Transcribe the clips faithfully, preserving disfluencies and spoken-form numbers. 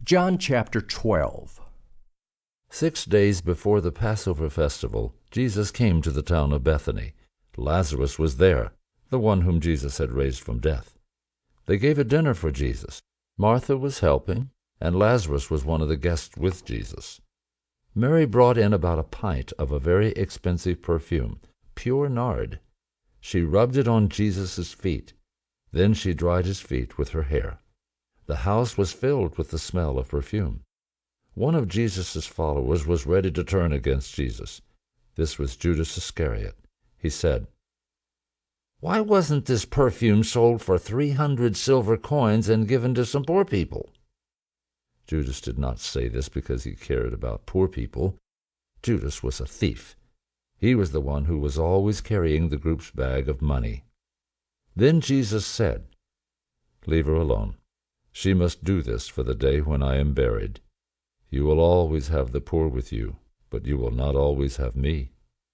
John chapter twelve. Six days before the Passover festival, Jesus came to the town of Bethany. Lazarus was there, the one whom Jesus had raised from death. They gave a dinner for Jesus. Martha was helping, and Lazarus was one of the guests with Jesus. Mary brought in about a pint of a very expensive perfume, pure nard. She rubbed it on Jesus' feet. Then she dried his feet with her hair. The house was filled with the smell of perfume. One of Jesus' followers was ready to turn against Jesus. This was Judas Iscariot. He said, "Why wasn't this perfume sold for three hundred silver coins and given to some poor people?" Judas did not say this because he cared about poor people. Judas was a thief. He was the one who was always carrying the group's bag of money. Then Jesus said, "Leave her alone. She must do this for the day when I am buried. You will always have the poor with you, but you will not always have me."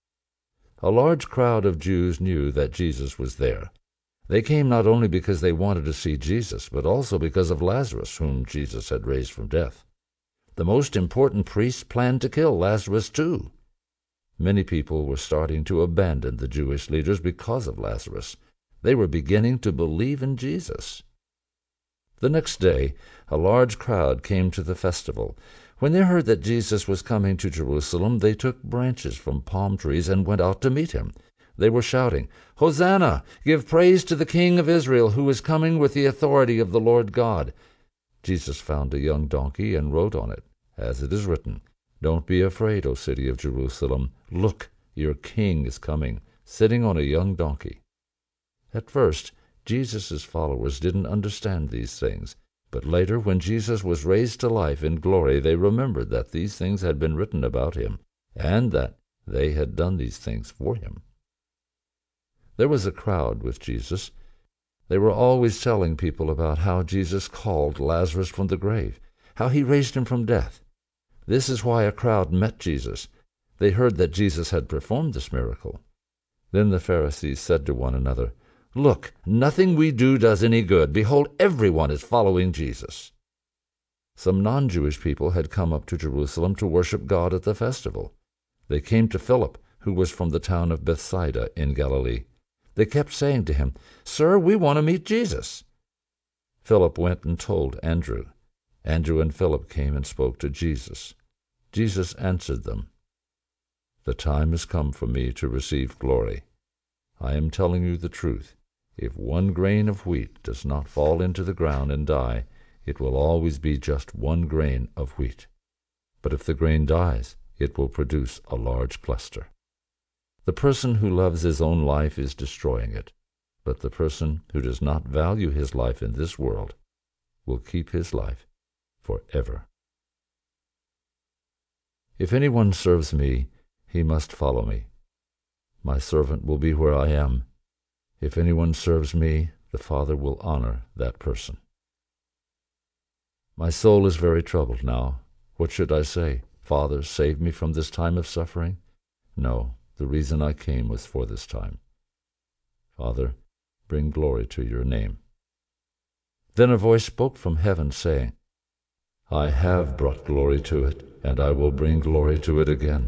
A large crowd of Jews knew that Jesus was there. They came not only because they wanted to see Jesus, but also because of Lazarus, whom Jesus had raised from death. The most important priests planned to kill Lazarus too. Many people were starting to abandon the Jewish leaders because of Lazarus. They were beginning to believe in Jesus. The next day, a large crowd came to the festival. When they heard that Jesus was coming to Jerusalem, they took branches from palm trees and went out to meet him. They were shouting, "Hosanna! Give praise to the King of Israel, who is coming with the authority of the Lord God." Jesus found a young donkey and rode on it, as it is written, "Don't be afraid, O city of Jerusalem. Look, your king is coming, sitting on a young donkey." At first, Jesus' followers didn't understand these things, but later, when Jesus was raised to life in glory, they remembered that these things had been written about him, and that they had done these things for him. There was a crowd with Jesus. They were always telling people about how Jesus called Lazarus from the grave, how he raised him from death. This is why a crowd met Jesus. They heard that Jesus had performed this miracle. Then the Pharisees said to one another, "Look, nothing we do does any good. Behold, everyone is following Jesus." Some non-Jewish people had come up to Jerusalem to worship God at the festival. They came to Philip, who was from the town of Bethsaida in Galilee. They kept saying to him, "Sir, we want to meet Jesus." Philip went and told Andrew. Andrew and Philip came and spoke to Jesus. Jesus answered them, "The time has come for me to receive glory. I am telling you the truth. If one grain of wheat does not fall into the ground and die, it will always be just one grain of wheat. But if the grain dies, it will produce a large cluster. The person who loves his own life is destroying it, but the person who does not value his life in this world will keep his life forever. If anyone serves me, he must follow me. My servant will be where I am. If anyone serves me, the Father will honor that person. My soul is very troubled now. What should I say? Father, save me from this time of suffering? No, the reason I came was for this time. Father, bring glory to your name. Then a voice spoke from heaven, saying, I have brought glory to it, and I will bring glory to it again.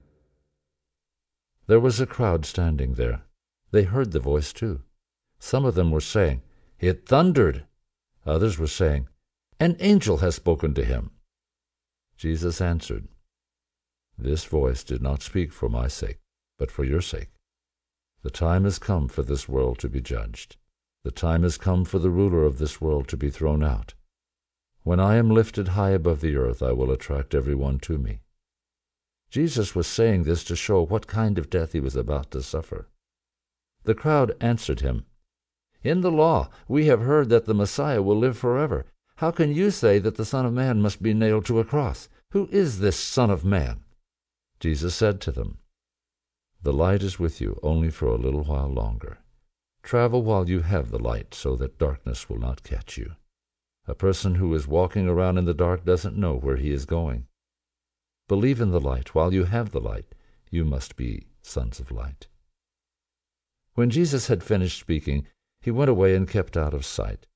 There was a crowd standing there. They heard the voice too. Some of them were saying, It thundered. Others were saying, An angel has spoken to him. Jesus answered, This voice did not speak for my sake, but for your sake. The time has come for this world to be judged. The time has come for the ruler of this world to be thrown out. When I am lifted high above the earth, I will attract everyone to me. Jesus was saying this to show what kind of death he was about to suffer. The crowd answered him, In the law we have heard that the Messiah will live forever. How can you say that the Son of Man must be nailed to a cross? Who is this Son of Man? Jesus said to them, The light is with you only for a little while longer. Travel while you have the light, so that darkness will not catch you. A person who is walking around in the dark doesn't know where he is going. Believe in the light. While you have the light, you must be sons of light. When Jesus had finished speaking, he went away and kept out of sight.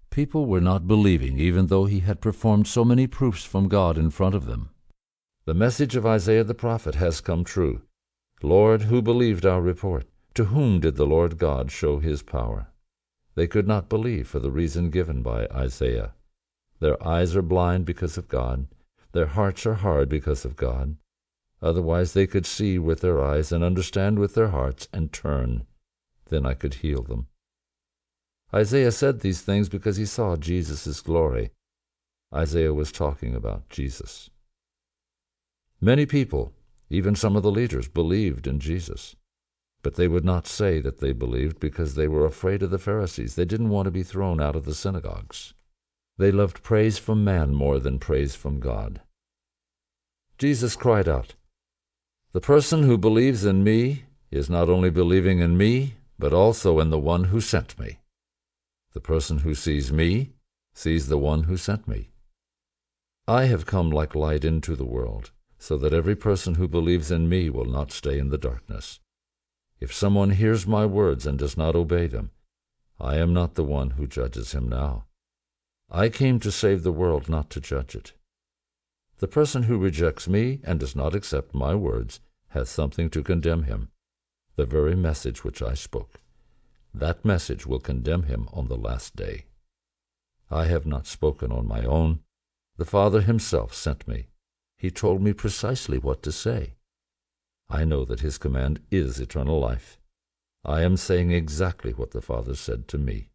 People were not believing, even though he had performed so many proofs from God in front of them. The message of Isaiah the prophet has come true. Lord, who believed our report? To whom did the Lord God show his power? They could not believe for the reason given by Isaiah. Their eyes are blind because of God. Their hearts are hard because of God. Otherwise they could see with their eyes and understand with their hearts and turn. Then I could heal them. Isaiah said these things because he saw Jesus' glory. Isaiah was talking about Jesus. Many people, even some of the leaders, believed in Jesus. But they would not say that they believed because they were afraid of the Pharisees. They didn't want to be thrown out of the synagogues. They loved praise from man more than praise from God. Jesus cried out, "The person who believes in me is not only believing in me, but also in the one who sent me. The person who sees me sees the one who sent me. I have come like light into the world, so that every person who believes in me will not stay in the darkness. If someone hears my words and does not obey them, I am not the one who judges him now. I came to save the world, not to judge it. The person who rejects me and does not accept my words has something to condemn him, the very message which I spoke. That message will condemn him on the last day. I have not spoken on my own. The Father himself sent me. He told me precisely what to say. I know that his command is eternal life. I am saying exactly what the Father said to me."